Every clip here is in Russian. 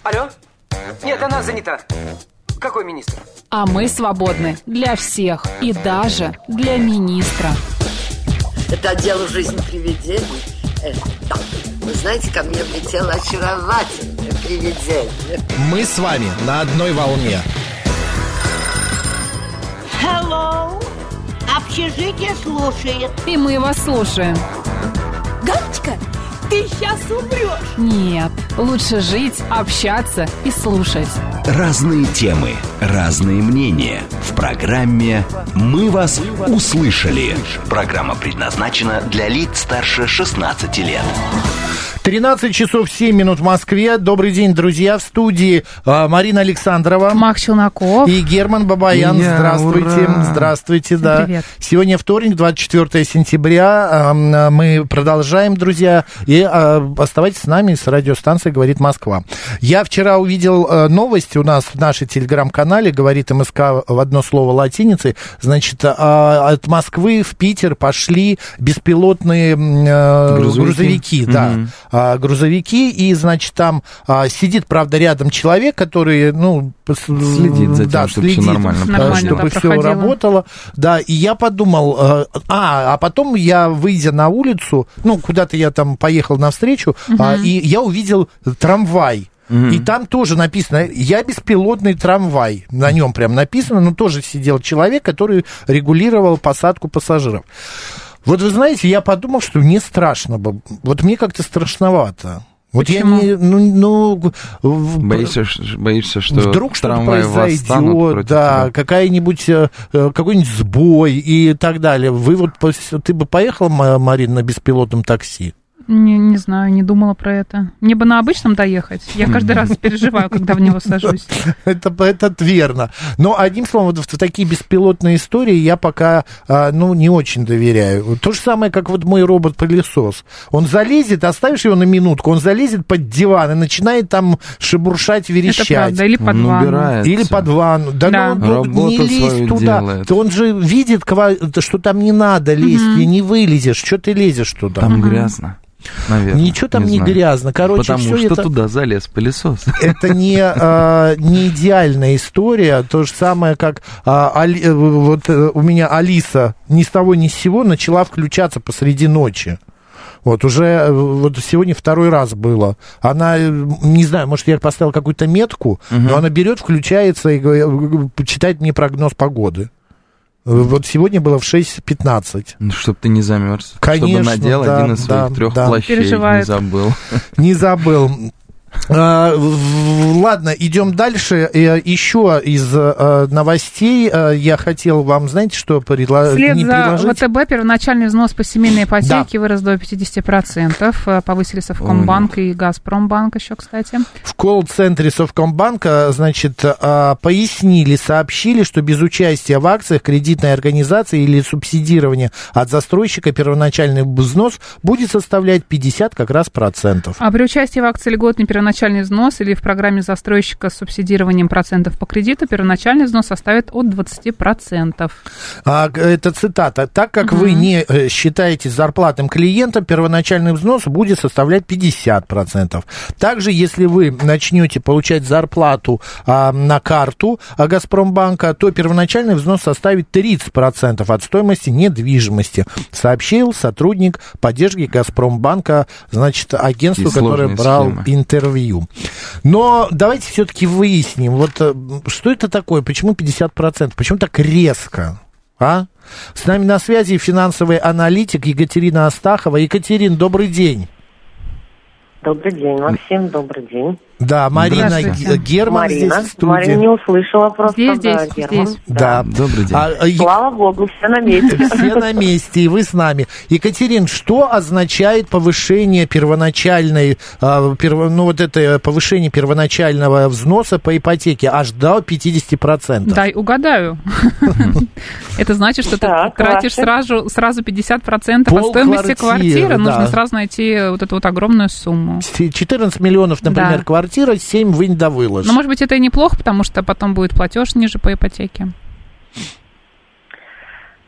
Алло? Нет, она занята. Какой министр? А мы свободны для всех и даже для министра. Это отдел «Жизнь привидений». Вы знаете, ко мне влетело очаровательное привидение. Мы с вами на одной волне. Hello. Общежитие слушает. И мы вас слушаем. Галочка, ты сейчас умрешь. Нет, лучше жить, общаться и слушать. Разные темы, разные мнения. В программе «Мы вас услышали». Программа предназначена для лиц старше 16 лет. 13 часов 7 минут в Москве. Добрый день, друзья. В студии Марина Александрова, Мак Челноков и Герман Бабаян. Здравствуйте. Ура. Здравствуйте, да. Привет. Сегодня вторник, 24 сентября. Мы продолжаем, друзья. И оставайтесь с нами, с радиостанцией «Говорит Москва». Я вчера увидел новость у нас в нашем телеграм-канале, говорит МСК в одно слово латиницей. Значит, от Москвы в Питер пошли беспилотные грузовики, да. Грузовики, и, значит, там сидит, правда, рядом человек, который, следит за тем, чтобы все нормально, чтобы все работало. Да, и я подумал, а потом я, выйдя на улицу, куда-то я там поехал навстречу, и я увидел трамвай. И там тоже написано: «Я беспилотный трамвай». На нем прям написано, но тоже сидел человек, который регулировал посадку пассажиров. Вот вы знаете, я подумал, что мне страшно бы. Вот мне как-то страшновато. Вот почему? Я не... Боишься, что вдруг что-то произойдет, да, какой-нибудь сбой и так далее. Ты бы поехала, Марина, на беспилотном такси? Не знаю, не думала про это. Мне бы на обычном доехать. Я каждый раз переживаю, когда в него сажусь. Это верно. Но, одним словом, в такие беспилотные истории я пока, не очень доверяю. То же самое, как вот мой робот-пылесос. Он залезет, оставишь его на минутку, он залезет под диван и начинает там шебуршать, верещать. Это правда, или под ванну. Или под ванну. Да. Не лезь туда. Делает. Он же видит, что там не надо лезть, и не вылезешь. Что ты лезешь туда? Там грязно. Наверное, ничего там не грязно. Короче, потому что туда залез пылесос. Это не идеальная история. То же самое, как вот у меня Алиса ни с того ни с сего начала включаться посреди ночи. Вот сегодня второй раз было. Она, не знаю, может, я поставил какую-то метку, но она берет, включается и читает мне прогноз погоды. Вот сегодня было в 6:15. Чтобы ты не замерз. Конечно, чтобы надел один из своих 3 плащей. Переживает. Не забыл. Ладно, идем дальше. Еще из новостей я хотел вам, знаете, что предложить? Вслед за ВТБ первоначальный взнос по семейной ипотеке вырос до 50%. Повысили Совкомбанк и Газпромбанк еще, кстати. В колл-центре Совкомбанка, значит, пояснили, сообщили, что без участия в акциях кредитной организации или субсидирования от застройщика первоначальный взнос будет составлять 50% как раз процентов. А при участии в акции льготный первоначальный взнос или в программе застройщика с субсидированием процентов по кредиту первоначальный взнос составит от 20%. Это цитата. Так как вы не считаетесь зарплатным клиентом, первоначальный взнос будет составлять 50%. Также, если вы начнете получать зарплату на карту Газпромбанка, то первоначальный взнос составит 30% от стоимости недвижимости, сообщил сотрудник поддержки Газпромбанка, значит, агентству, которое брал интервью. Но давайте все-таки выясним, что это такое, почему 50%, почему так резко, С нами на связи финансовый аналитик Екатерина Астахова. Екатерина, добрый день. Добрый день, Максим, добрый день. Да, Марина, Герман здесь в студии. Марина не услышала просто. Здесь. Да. Добрый день. Слава богу, все на месте. Все на месте, и вы с нами. Екатерин, что означает повышение первоначальной, повышение первоначального взноса по ипотеке аж до 50%? Дай угадаю. Это значит, что ты тратишь сразу 50% от стоимости квартиры. Нужно сразу найти вот эту огромную сумму. 14 миллионов, например, квартира, 7 вынь да выложь. Но, может быть, это и неплохо, потому что потом будет платеж ниже по ипотеке.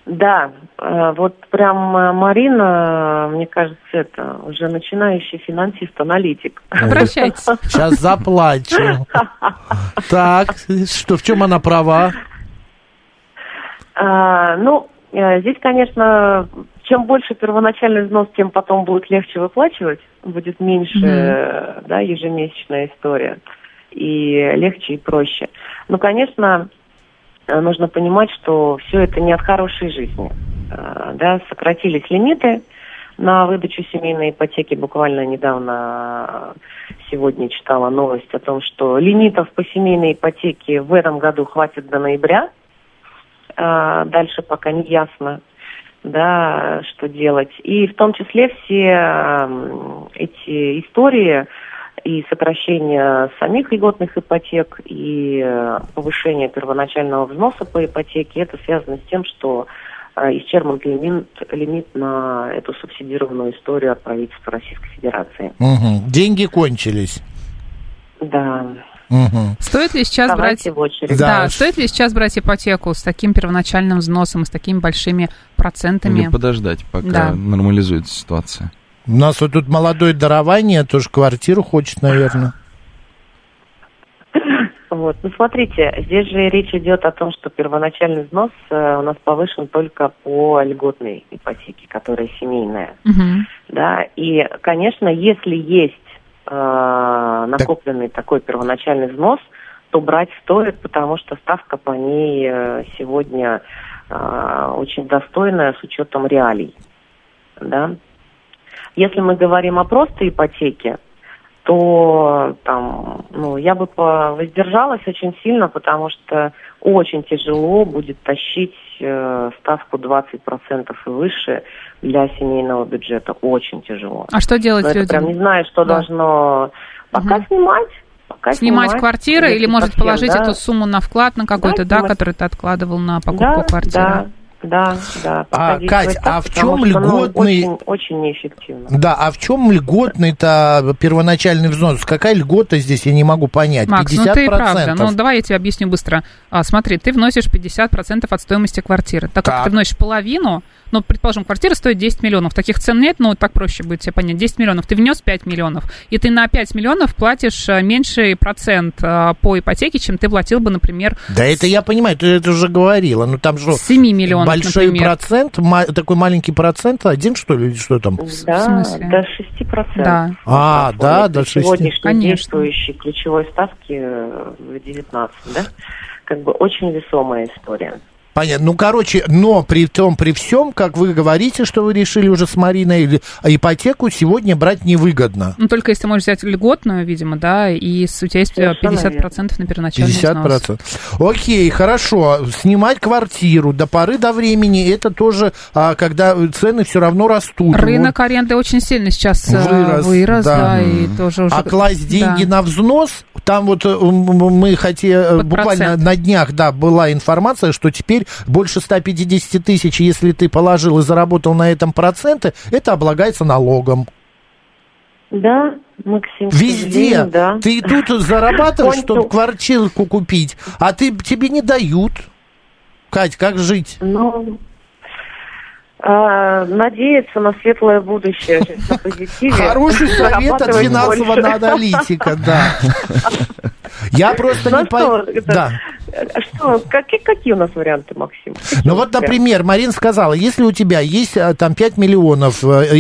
Да, вот прям Марина, мне кажется, это уже начинающий финансист-аналитик. Обращайтесь. Сейчас заплачу. Так, что, в чем она права? Здесь, конечно, чем больше первоначальный взнос, тем потом будет легче выплачивать, будет меньше, ежемесячная история, и легче и проще. Ну, конечно, нужно понимать, что все это не от хорошей жизни. Сократились лимиты на выдачу семейной ипотеки. Буквально недавно, сегодня читала новость о том, что лимитов по семейной ипотеке в этом году хватит до ноября. Дальше пока не ясно, что делать. И в том числе все эти истории и сокращение самих льготных ипотек, и повышение первоначального взноса по ипотеке, это связано с тем, что исчерпан лимит на эту субсидированную историю от правительства Российской Федерации. Угу. Деньги кончились. Да. Угу. Стоит ли сейчас стоит ли сейчас брать ипотеку с таким первоначальным взносом и с такими большими процентами? Или подождать, пока нормализуется ситуация? У нас вот тут молодое дарование, тоже квартиру хочет, наверное. Вот, смотрите, здесь же речь идет о том, что первоначальный взнос у нас повышен только по льготной ипотеке, которая семейная. Да, и, конечно, если есть накопленный такой первоначальный взнос, то брать стоит, потому что ставка по ней сегодня очень достойная с учетом реалий. Да? Если мы говорим о простой ипотеке, то я бы воздержалась очень сильно, потому что очень тяжело будет тащить ставку 20% и выше для семейного бюджета. Очень тяжело. А что делать людям? Прям не знаю, что должно... Пока снимать. Снимать квартиры или, может, положить эту сумму на вклад на какой-то, который ты откладывал на покупку квартиры? Да. Кать, а в чем льготный... Очень неэффективно. Да, а в чем льготный-то первоначальный взнос? Какая льгота здесь, я не могу понять. Макс, 50%. Ты правда. Давай я тебе объясню быстро. Смотри, ты вносишь 50% от стоимости квартиры. Так как ты вносишь половину, предположим, квартира стоит 10 миллионов. Таких цен нет, так проще будет тебе понять. 10 миллионов. Ты внес 5 миллионов. И ты на 5 миллионов платишь меньший процент по ипотеке, чем ты платил бы, например... Да это я понимаю, ты это уже говорила. Там же 7 миллионов, большой например. Процент, такой маленький процент, 1 что ли, или что там? Да, до 6%. Да. До 6%. Сегодняшней действующей ключевой ставки в 19, да? Как бы очень весомая история. Понятно. Но при всем, как вы говорите, что вы решили уже с Мариной, ипотеку сегодня брать невыгодно. Только если можешь взять льготную, видимо, и у тебя есть 50% на первоначальный взнос. 50%. Окей, хорошо. Снимать квартиру до поры до времени, это тоже, когда цены все равно растут. Рынок аренды очень сильно сейчас вырос, да. И тоже уже... А класть деньги на взнос, там мы хотели, буквально на днях, была информация, что теперь больше 150 тысяч, если ты положил и заработал на этом проценты, это облагается налогом. Да, Максим. Везде. Да. Ты тут зарабатываешь, чтобы квартирку купить, а тебе не дают. Кать, как жить? Надеяться на светлое будущее, на позитиве. Хороший совет от финансового аналитика, да. Я просто не понимаю. Какие у нас варианты, Максим? Например, Марина сказала, если у тебя есть там 5 миллионов,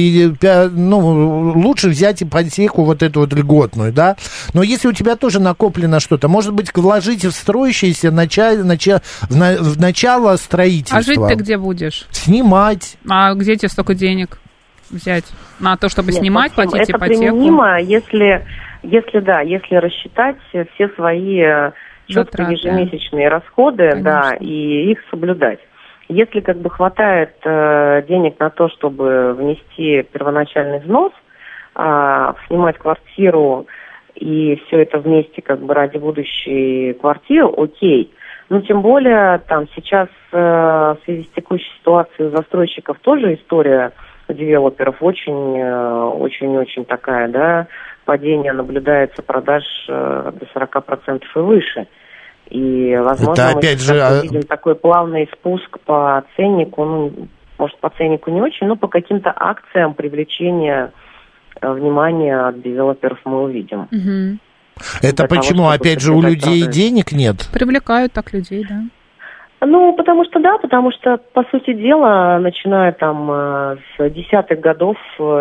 лучше взять ипотеку эту льготную, да? Но если у тебя тоже накоплено что-то, может быть, вложить в строящееся в начало строительства. А жить ты где будешь? Снимать. А где тебе столько денег взять на то, чтобы снимать, платить ипотеку? Это применимо, если рассчитать все свои четко ежемесячные расходы, и их соблюдать. Если хватает денег на то, чтобы внести первоначальный взнос, снимать квартиру и все это вместе ради будущей квартиры, окей. Тем более сейчас в связи с текущей ситуацией у застройщиков тоже история девелоперов очень такая, падение наблюдается продаж до 40% и выше. И, возможно, это, мы опять же, увидим такой плавный спуск по ценнику, ну, может, по ценнику не очень, но по каким-то акциям привлечения внимания от девелоперов мы увидим. Угу. Это почему, опять же, у людей денег нет? Привлекают так людей, да. Ну, потому что, по сути дела, начиная там с 10-х годов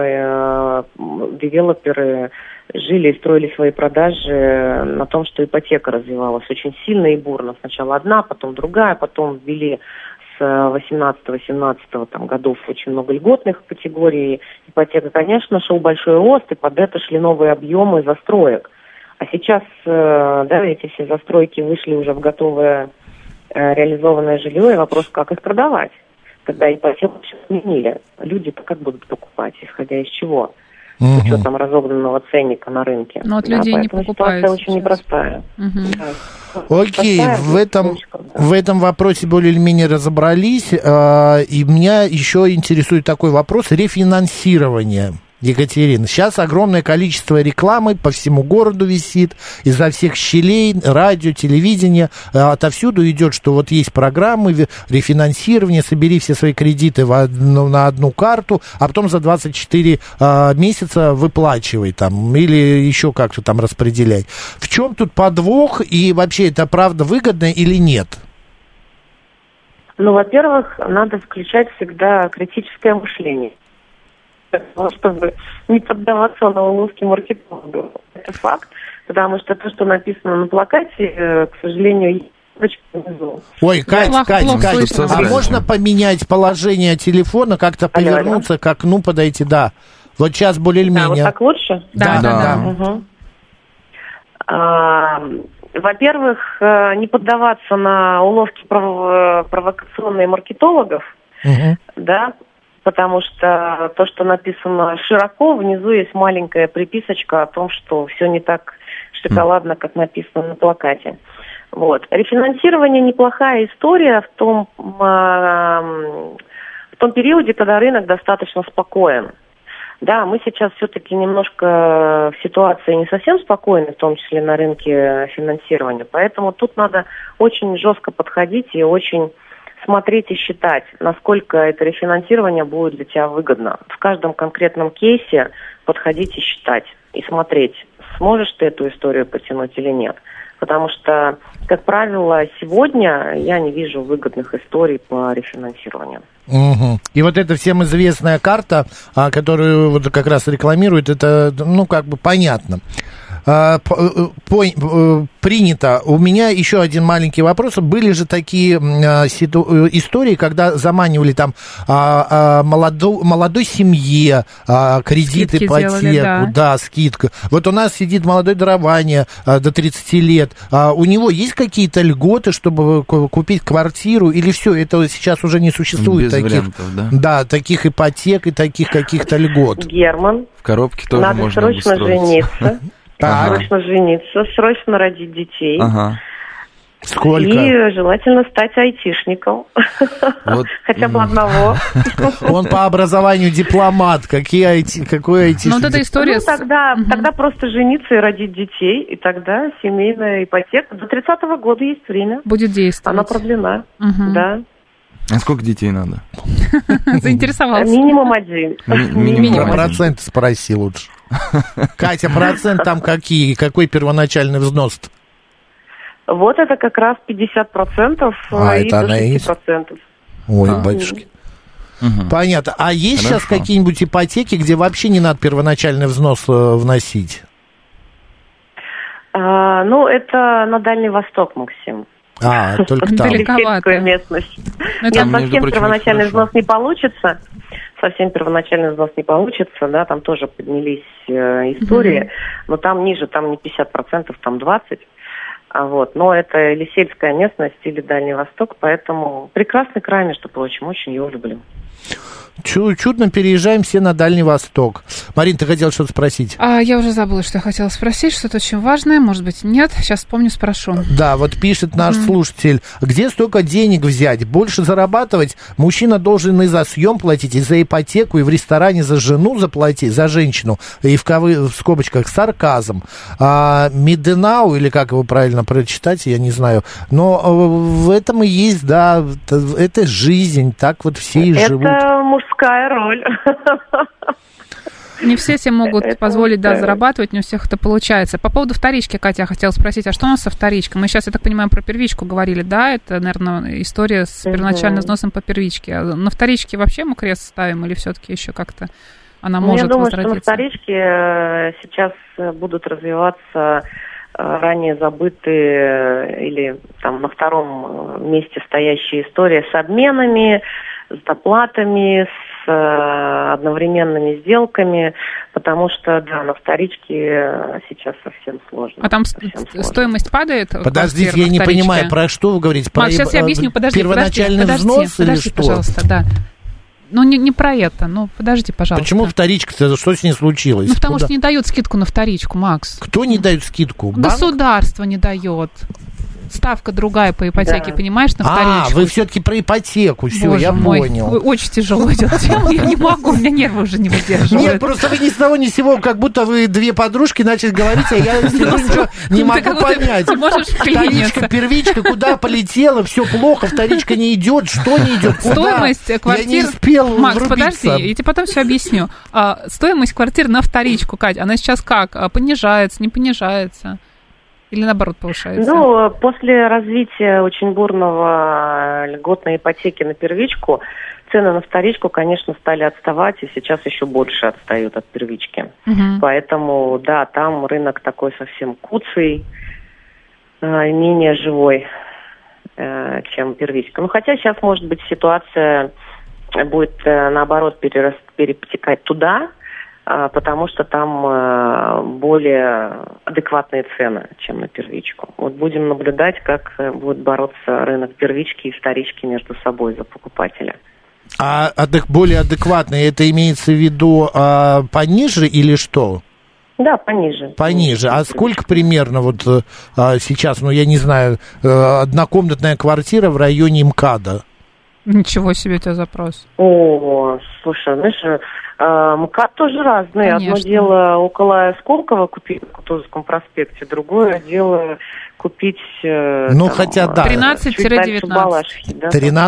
девелоперы жили и строили свои продажи на том, что ипотека развивалась очень сильно и бурно. Сначала одна, потом другая, потом ввели с 18-17 там, годов очень много льготных категорий ипотека. Конечно, шел большой рост, и под это шли новые объемы застроек. А сейчас, да, эти все застройки вышли уже в готовое реализованное жилье, и вопрос, как их продавать, когда ипотеку все сменили. Люди-то как будут покупать, исходя из чего? С учетом разогнанного ценника на рынке. Но от людей не покупают. Ситуация очень непростая. Да. Окей, в этом вопросе более или менее разобрались. И меня еще интересует такой вопрос рефинансирования. Екатерина, сейчас огромное количество рекламы по всему городу висит, изо всех щелей, радио, телевидение, отовсюду идет, что вот есть программы рефинансирования, собери все свои кредиты на одну карту, а потом за 24 месяца выплачивай там, или еще как-то там распределяй. В чем тут подвох, и вообще это правда выгодно или нет? Ну, во-первых, надо включать всегда критическое мышление, чтобы не поддаваться на уловки маркетологов. Это факт, потому что то, что написано на плакате, к сожалению, внизу. Ой, Кать, а можно поменять положение телефона, как-то повернуться к окну, подойти? Да. Вот сейчас более-менее. Да, вот так лучше? Да. Угу. Во-первых, не поддаваться на уловки провокационные маркетологов, да, потому что то, что написано широко, внизу есть маленькая приписочка о том, что все не так шоколадно, как написано на плакате. Вот. Рефинансирование неплохая история в том периоде, когда рынок достаточно спокоен. Да, мы сейчас все-таки немножко в ситуации не совсем спокойной, в том числе на рынке финансирования. Поэтому тут надо очень жестко подходить и очень смотреть и считать, насколько это рефинансирование будет для тебя выгодно. В каждом конкретном кейсе подходить и считать, и смотреть, сможешь ты эту историю потянуть или нет. Потому что, как правило, сегодня я не вижу выгодных историй по рефинансированию. Угу. И вот эта всем известная карта, которую вот как раз рекламируют, это, ну, как бы понятно. Принято. У меня еще один маленький вопрос. Были же такие истории, когда заманивали там молодой семье кредит, скидки ипотеку, делали, да, скидка. Вот у нас сидит молодое дарование до 30 лет. У него есть какие-то льготы, чтобы купить квартиру, или все, это сейчас уже не существует? Без вариантов, да? Да, таких ипотек и таких каких-то льгот. Герман, в коробке тоже надо можно срочно жениться. Так. Срочно жениться, срочно родить детей. Ага. Сколько? И желательно стать айтишником. Вот. Хотя бы одного. Он по образованию дипломат. Какой айтишник? Ну, вот эта история... Тогда просто жениться и родить детей, и тогда семейная ипотека. До 30-го года есть время. Будет действовать. Она продлена, да. А сколько детей надо? Заинтересовался. Минимум один. Про процент спроси лучше. Катя, процент там какие? Какой первоначальный взнос? Вот это как раз 50% и это до 60%. Ой, батюшки. Понятно. А есть сейчас какие-нибудь ипотеки, где вообще не надо первоначальный взнос вносить? Ну, это на Дальний Восток, Максим. Только там. Далековато. Местность. Нет, совсем первоначальный взнос не получится. Да, там тоже поднялись истории, но там ниже, там не 50%, там 20%. Вот. Но это или сельская местность, или Дальний Восток, поэтому прекрасный край, между прочим, очень его люблю. Чудно переезжаем все на Дальний Восток. Марин, ты хотела что-то спросить? Я уже забыла, что я хотела спросить, что-то очень важное, может быть, нет. Сейчас вспомню, спрошу. Да, вот пишет наш слушатель, где столько денег взять? Больше зарабатывать? Мужчина должен и за съем платить, и за ипотеку, и в ресторане за жену заплатить, за женщину, и в скобочках сарказм. Миденау, или как его правильно прочитать, я не знаю. Но в этом и есть, да, это жизнь, так вот все и живут. Это мужская роль. Не все себе могут позволить, да, зарабатывать, не у всех это получается. По поводу вторички, Катя, я хотела спросить, а что у нас со вторичкой? Мы сейчас, я так понимаю, про первичку говорили, да? Это, наверное, история с первоначальным взносом по первичке. А на вторичке вообще мы крест ставим или все-таки еще как-то она может возродиться? Я думаю, что на вторичке сейчас будут развиваться ранее забытые или там на втором месте стоящие истории с обменами, с доплатами, с одновременными сделками, потому что, да, на вторичке сейчас совсем сложно. А там стоимость падает? Подождите, я не понимаю, про что вы говорите? Про сейчас я объясню, первоначальный взнос или что? Пожалуйста, да. Ну, не про это, подожди, пожалуйста. Почему вторичка-то? Что с ней случилось? Ну, потому что не дают скидку на вторичку, Макс. Кто не дает скидку? Государство не дает. Ставка другая по ипотеке, понимаешь, на вторичку. Вы все-таки про ипотеку, все, Боже я мой, понял. Очень тяжело идет тема, я не могу, у меня нервы уже не выдерживают. Нет, просто вы ни с того ни с сего, как будто вы две подружки начали говорить, а я ничего не могу понять. Ты можешь вклиниться. Вторичка, первичка, куда полетела, все плохо, вторичка не идет, что не идет, куда? Стоимость квартир... Я не успел Макс, врубиться. подожди, я тебе потом все объясню. Стоимость квартир на вторичку, Кать, она сейчас как? Понижается, не понижается? Или наоборот повышается? Ну, после развития очень бурного льготной ипотеки на первичку, цены на вторичку, конечно, стали отставать, и сейчас еще больше отстают от первички. Поэтому, да, там рынок такой совсем куцый, и менее живой, чем первичка. Ну, хотя сейчас, может быть, ситуация будет, наоборот, перетекать туда, потому что там более адекватные цены, чем на первичку. Вот будем наблюдать, как будет бороться рынок первички и вторички между собой за покупателя. А более адекватные, это имеется в виду пониже или что? Да, пониже. Пониже. А сколько примерно вот сейчас, я не знаю, однокомнатная квартира в районе МКАДа? Ничего себе у тебя запрос. О, слушай, знаешь, МКАД тоже разные. Конечно. Одно дело около Сколково купить на Кутузовском проспекте, другое дело купить... хотя да. 13-19. Да?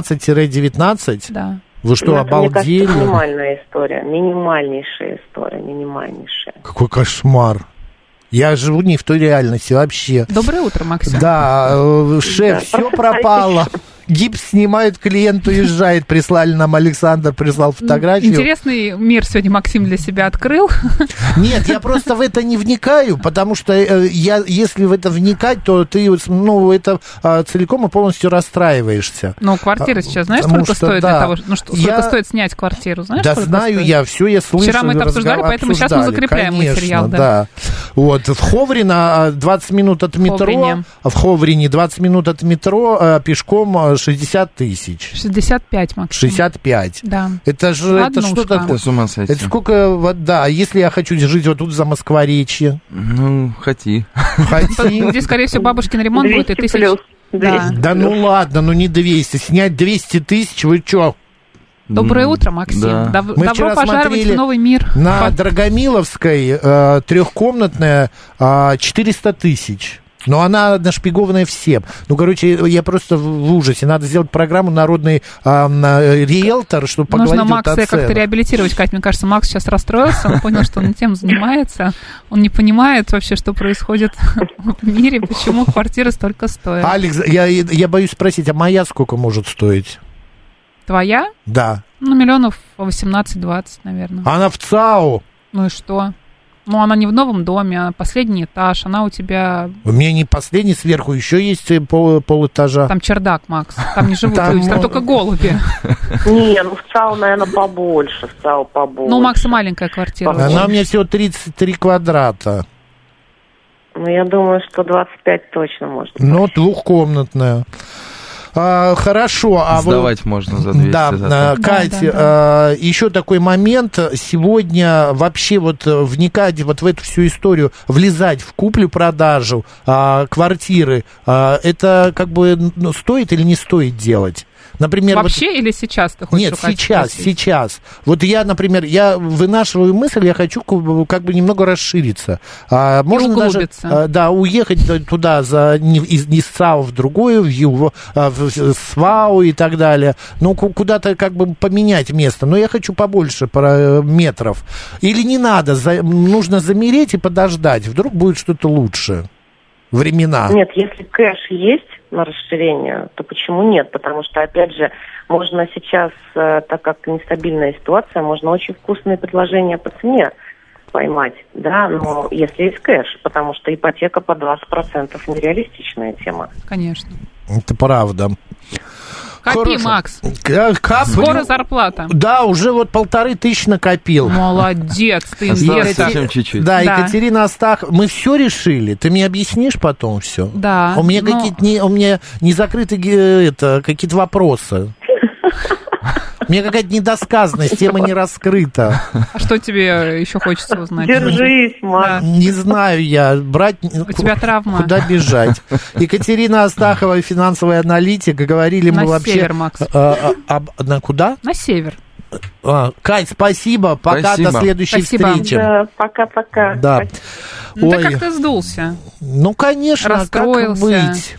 13-19? Да. Вы что, обалдели? Мне кажется, минимальная история. Минимальнейшая история, минимальнейшая. Какой кошмар. Я живу не в той реальности вообще. Доброе утро, Максим. Да, шеф, все пропало. Гипс снимают, клиент уезжает. Прислали нам, Александр прислал фотографию. Интересный мир сегодня Максим для себя открыл. Нет, я просто в это не вникаю, потому что если в это вникать, то ты, это целиком и полностью расстраиваешься. Ну, квартира сейчас, знаешь, сколько стоит для того, сколько стоит снять квартиру, знаешь? Да, знаю стоит? я, все я слышу. Вчера мы это обсуждали, поэтому сейчас мы закрепляем материал. Да. Вот, в Ховрино 20 минут от метро, в Ховрине 20 минут от метро, пешком 60 тысяч. 65, Максим. 65. Да. Это что такое? С ума сойти. Это сколько, да, если я хочу жить вот тут за Москворечье? Хоти. Здесь, скорее всего, бабушкин ремонт будет и 1000. Да ну ладно, не 200. Снять 200 тысяч, вы чё? Доброе утро, Максим. Да. Мы Добро пожаловать в новый мир. На Драгомиловской трехкомнатная 400 тысяч. Но она нашпигованная всем. Я просто в ужасе. Надо сделать программу «Народный риэлтор», чтобы поговорить Нужно Макса как-то реабилитировать, Кать. Мне кажется, Макс сейчас расстроился. Он понял, что он тем занимается. Он не понимает вообще, что происходит в мире, почему квартиры столько стоят. Алекс, я боюсь спросить, а моя сколько может стоить? Твоя? Да. Миллионов 18-20, наверное. Она в ЦАО. Ну и что? Она не в новом доме, а последний этаж, она у тебя... У меня не последний, сверху еще есть полэтажа. Там чердак, Макс, там не живут люди, там только голуби. Не, в ЦАО, наверное, побольше, в ЦАО побольше. У Макса маленькая квартира. Она у меня всего 33 квадрата. Я думаю, что 25 точно может быть. Двухкомнатная. Хорошо. Сдавать можно за 200. Да, Катя, еще такой момент. Сегодня вообще вот вникать вот в эту всю историю, влезать в куплю-продажу квартиры, это как бы стоит или не стоит делать? Например, вообще или сейчас ты хочешь? Нет, сейчас. Вот я, например, я вынашиваю мысль, я хочу как бы немного расшириться. Можно даже уехать туда из САУ в другую, в СВАУ и так далее. Ну, куда-то как бы поменять место. Но я хочу побольше метров. Или не надо, нужно замереть и подождать. Вдруг будет что-то лучше. Времена. Нет, если кэш есть на расширение, то почему нет? Потому что, опять же, можно сейчас, так как нестабильная ситуация, можно очень вкусные предложения по цене поймать, да, но если есть кэш, потому что ипотека по 20% нереалистичная тема. Конечно. Это правда. Копи, Хорошо. Макс. Скоро зарплата. Да, уже вот 1500 накопил. Молодец, ты инвестор. Совсем чуть-чуть. Да, Екатерина Астахова. Мы все решили. Ты мне объяснишь потом все? Да. У меня какие-то не закрыты какие-то вопросы. У меня какая-то недосказанность, тема не раскрыта. А что тебе еще хочется узнать? Держись, Макс. Не знаю я. Брать... У тебя травма. Куда бежать? Екатерина Астахова, финансовый аналитик. Говорили мы вообще... На север, Макс. На куда? На север. Кать, спасибо. Пока, до следующей встречи. Да, пока-пока. Да. Ну, ты как-то сдулся. Ну, конечно, расстроился. Как быть?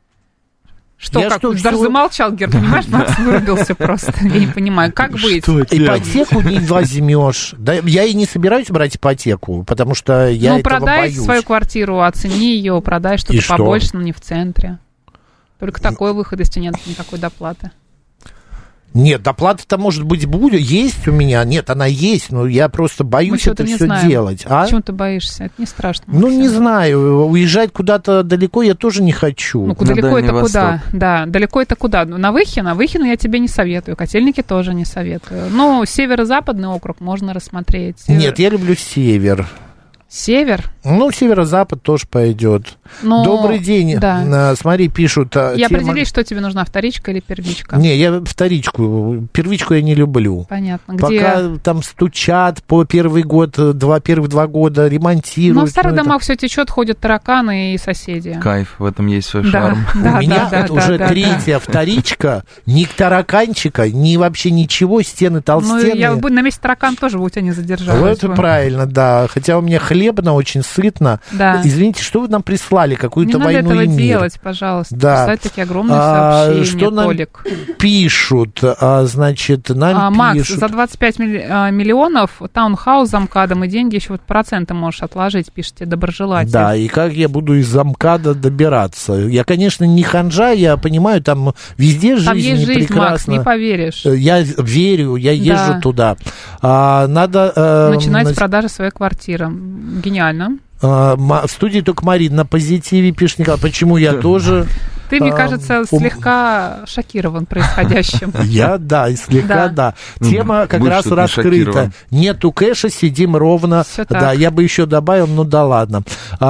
Что, как? Даже замолчал, Гер, понимаешь, Макс вырубился просто. Я не понимаю, как быть? Ипотеку не возьмешь. Да, я и не собираюсь брать ипотеку, потому что я этого боюсь. Ну, продай свою квартиру, оцени ее, продай что-то побольше, но не в центре. Только такой выход, если нет никакой доплаты. Нет, доплата-то, может быть, будет, есть у меня. Нет, она есть, но я просто боюсь это все делать. Почему ты боишься? Это не страшно. Ну, не знаю, уезжать куда-то далеко я тоже не хочу. Ну, далеко это куда? Да, далеко это куда? На Выхино я тебе не советую, Котельники тоже не советую. Ну, северо-западный округ можно рассмотреть. Нет, я люблю север. Север? Ну, северо-запад тоже пойдет. Но... Добрый день. Да. Смотри, пишут... И определись, что тебе нужна, вторичка или первичка? Не, я вторичку. Первичку я не люблю. Понятно. Пока там стучат по первый год, первых 2 года ремонтируют. Но в старых домах все течет, ходят тараканы и соседи. Кайф, в этом есть свой шарм. У меня это уже третья вторичка. Ни тараканчика, ни вообще ничего, стены толстенные. Ну, я на месте таракан тоже бы у тебя не задержалась. Это правильно, да. Хотя у меня хлебно, очень сытно. Да. Извините, что вы нам прислали? Какую-то не войну надо и мир. этого делать, пожалуйста. Да. Писать такие огромные сообщения, что нам Толик. Пишут, значит, нам Макс, пишут. за 25 миллионов таунхаус за МКАДом и деньги еще вот проценты можешь отложить, пишите, доброжелатель. Да, и как я буду из МКАДа добираться? Я, конечно, не ханжа, я понимаю, там везде жизнь прекрасна. Там есть жизнь, прекрасна. Макс, не поверишь. Я верю, я езжу туда. Надо... начинать с продажи своей квартиры. Гениально. В студии только Марина на позитиве пишет, Николай, почему я тоже... Ты, мне кажется, слегка шокирован происходящим. Я, слегка, да. Тема как раз раскрыта. Нету кэша, сидим ровно. Да, я бы еще добавил, ну да ладно.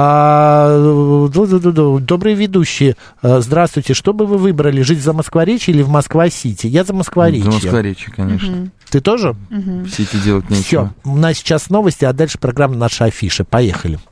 Добрые ведущие, здравствуйте. Что бы вы выбрали, жить за Москворечье или в Москва-Сити? Я за Москворечье. За Москворечье, конечно. Ты тоже? В Сити делать нечего. Все, у нас сейчас новости, а дальше программа «Наша афиша». Поехали.